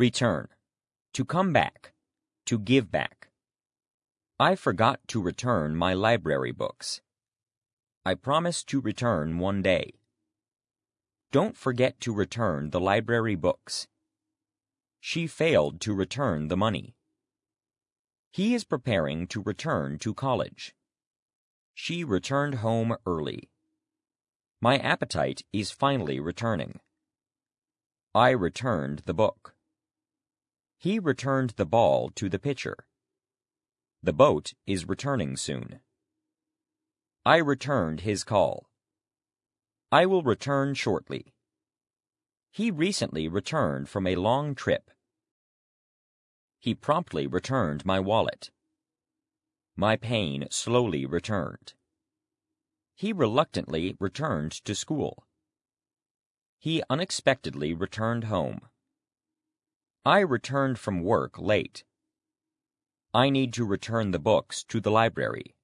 Return. To come back. To give back. I forgot to return my library books. I promise to return one day. Don't forget to return the library books. She failed to return the money. He is preparing to return to college. She returned home early. My appetite is finally returning. I returned the book. He returned the ball to the pitcher. The boat is returning soon. I returned his call. I will return shortly. He recently returned from a long trip. He promptly returned my wallet. My pain slowly returned. He reluctantly returned to school. He unexpectedly returned home. I returned from work late. I need to return the books to the library.